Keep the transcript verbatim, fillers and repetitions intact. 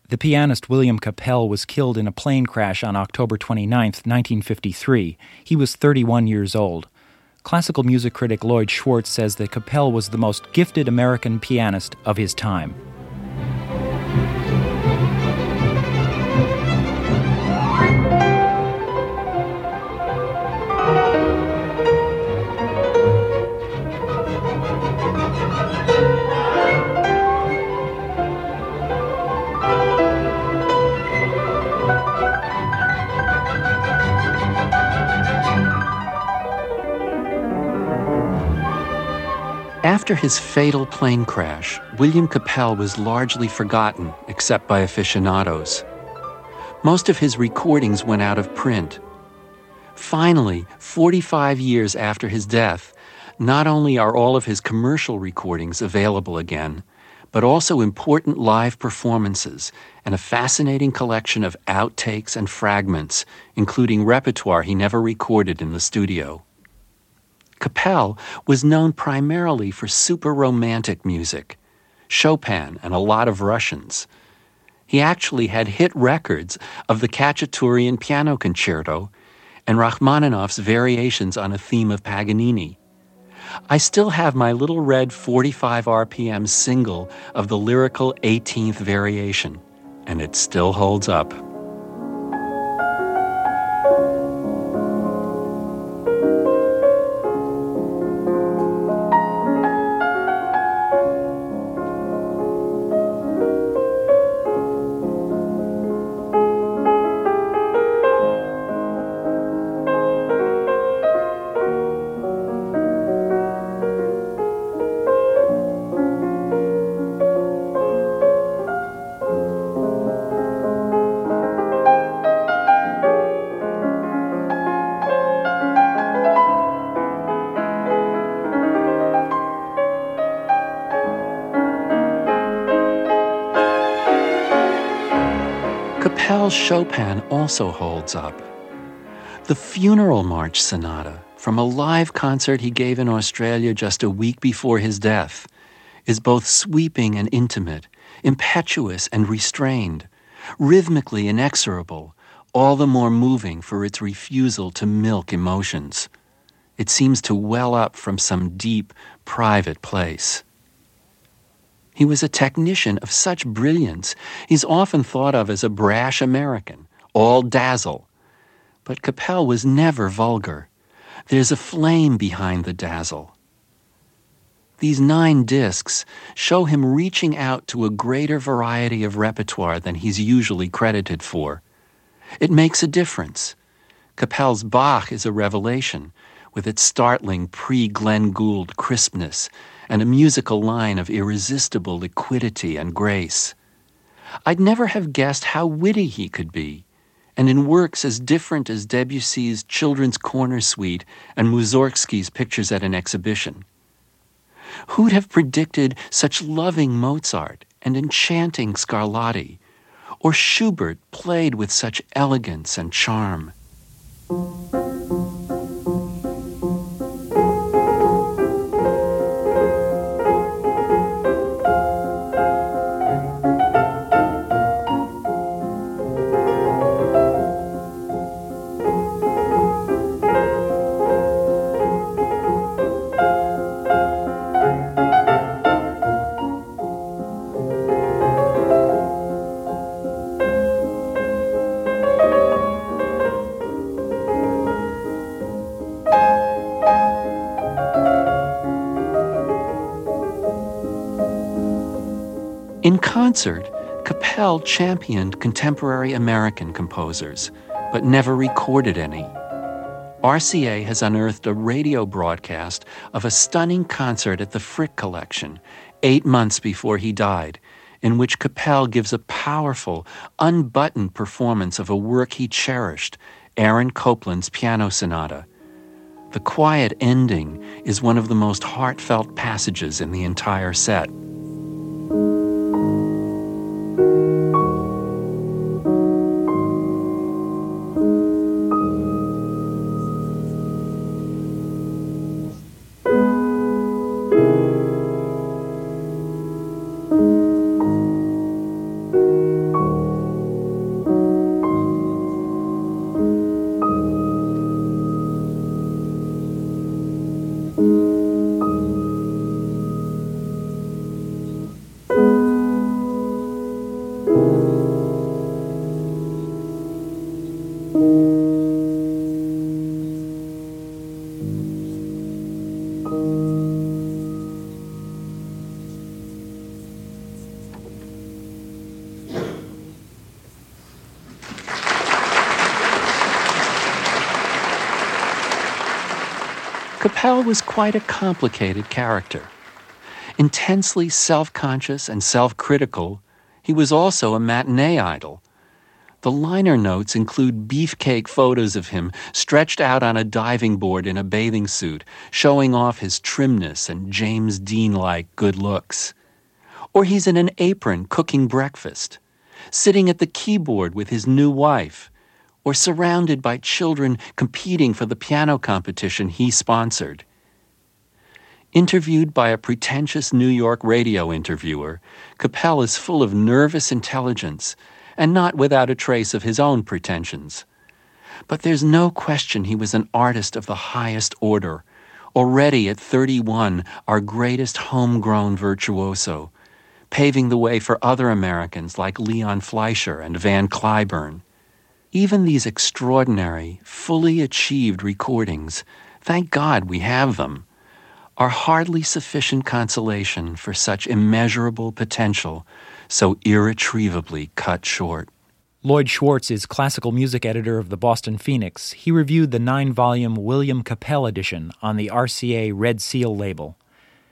The pianist William Capell was killed in a plane crash on October twenty-ninth, nineteen fifty-three. He was thirty-one years old. Classical music critic Lloyd Schwartz says that Capell was the most gifted American pianist of his time. After his fatal plane crash, William Capell was largely forgotten, except by aficionados. Most of his recordings went out of print. Finally, forty-five years after his death, not only are all of his commercial recordings available again, but also important live performances and a fascinating collection of outtakes and fragments, including repertoire he never recorded in the studio. Capell was known primarily for super romantic music, Chopin and a lot of Russians. He actually had hit records of the Khachaturian Piano Concerto and Rachmaninoff's variations on a theme of Paganini. I still have my little red forty-five R P M single of the lyrical eighteenth variation, and it still holds up. Capell's Chopin also holds up. The Funeral March Sonata, from a live concert he gave in Australia just a week before his death, is both sweeping and intimate, impetuous and restrained, rhythmically inexorable, all the more moving for its refusal to milk emotions. It seems to well up from some deep, private place. He was a technician of such brilliance, he's often thought of as a brash American, all dazzle. But Capell was never vulgar. There's a flame behind the dazzle. These nine discs show him reaching out to a greater variety of repertoire than he's usually credited for. It makes a difference. Capell's Bach is a revelation, with its startling pre-Glenn Gould crispness and a musical line of irresistible liquidity and grace. I'd never have guessed how witty he could be, and in works as different as Debussy's Children's Corner Suite and Mussorgsky's Pictures at an Exhibition. Who'd have predicted such loving Mozart and enchanting Scarlatti, or Schubert played with such elegance and charm? In concert, Capell championed contemporary American composers, but never recorded any. R C A has unearthed a radio broadcast of a stunning concert at the Frick Collection, eight months before he died, in which Capell gives a powerful, unbuttoned performance of a work he cherished, Aaron Copland's Piano Sonata. The quiet ending is one of the most heartfelt passages in the entire set. Capel was quite a complicated character. Intensely self-conscious and self-critical, he was also a matinee idol. The liner notes include beefcake photos of him stretched out on a diving board in a bathing suit, showing off his trimness and James Dean-like good looks. Or he's in an apron cooking breakfast, sitting at the keyboard with his new wife, or surrounded by children competing for the piano competition he sponsored. Interviewed by a pretentious New York radio interviewer, Capel is full of nervous intelligence and not without a trace of his own pretensions. But there's no question he was an artist of the highest order, already at thirty-one our greatest homegrown virtuoso, paving the way for other Americans like Leon Fleischer and Van Cliburn. Even these extraordinary, fully achieved recordings, thank God we have them, are hardly sufficient consolation for such immeasurable potential so irretrievably cut short. Lloyd Schwartz is classical music editor of the Boston Phoenix. He reviewed the nine-volume William Capel edition on the R C A Red Seal label.